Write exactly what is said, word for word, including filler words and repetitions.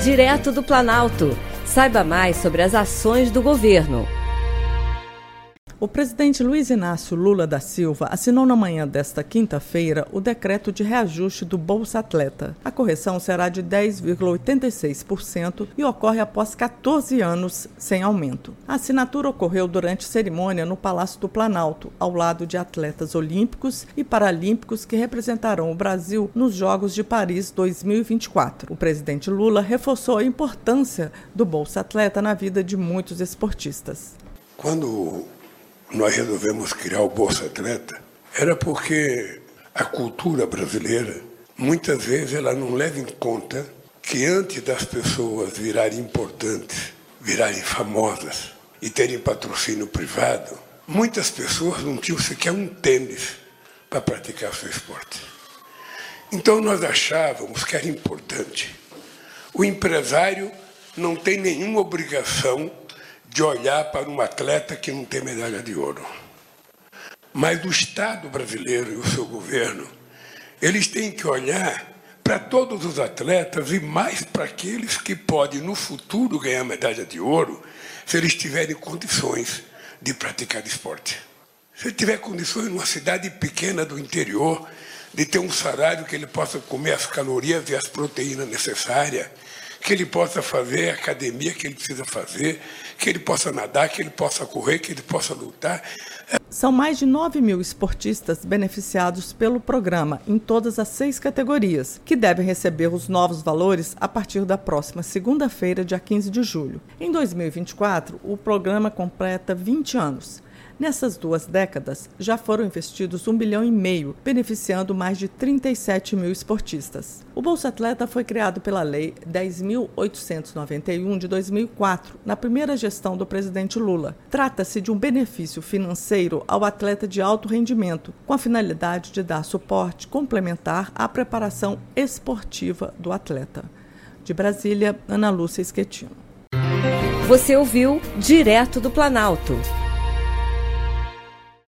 Direto do Planalto. Saiba mais sobre as ações do governo. O presidente Luiz Inácio Lula da Silva assinou na manhã desta quinta-feira o decreto de reajuste do Bolsa Atleta. A correção será de dez vírgula oitenta e seis por cento e ocorre após catorze anos sem aumento. A assinatura ocorreu durante cerimônia no Palácio do Planalto, ao lado de atletas olímpicos e paralímpicos que representarão o Brasil nos Jogos de Paris dois mil e vinte e quatro. O presidente Lula reforçou a importância do Bolsa Atleta na vida de muitos esportistas. Quando nós resolvemos criar o Bolsa Atleta, era porque a cultura brasileira, muitas vezes, ela não leva em conta que antes das pessoas virarem importantes, virarem famosas e terem patrocínio privado, muitas pessoas não tinham sequer um tênis para praticar seu esporte. Então nós achávamos que era importante. O empresário não tem nenhuma obrigação de olhar para um atleta que não tem medalha de ouro. Mas o Estado brasileiro e o seu governo, eles têm que olhar para todos os atletas e mais para aqueles que podem, no futuro, ganhar medalha de ouro, se eles tiverem condições de praticar esporte. Se ele tiver condições, numa cidade pequena do interior, de ter um salário que ele possa comer as calorias e as proteínas necessárias, que ele possa fazer a academia que ele precisa fazer, que ele possa nadar, que ele possa correr, que ele possa lutar. São mais de nove mil esportistas beneficiados pelo programa em todas as seis categorias, que devem receber os novos valores a partir da próxima segunda-feira, dia quinze de julho. Em dois mil e vinte e quatro, o programa completa vinte anos. Nessas duas décadas, já foram investidos um bilhão e meio, beneficiando mais de trinta e sete mil esportistas. O Bolsa Atleta foi criado pela Lei dez mil oitocentos e noventa e um de dois mil e quatro, na primeira gestão do presidente Lula. Trata-se de um benefício financeiro ao atleta de alto rendimento, com a finalidade de dar suporte complementar à preparação esportiva do atleta. De Brasília, Ana Lúcia Schettino. Você ouviu Direto do Planalto.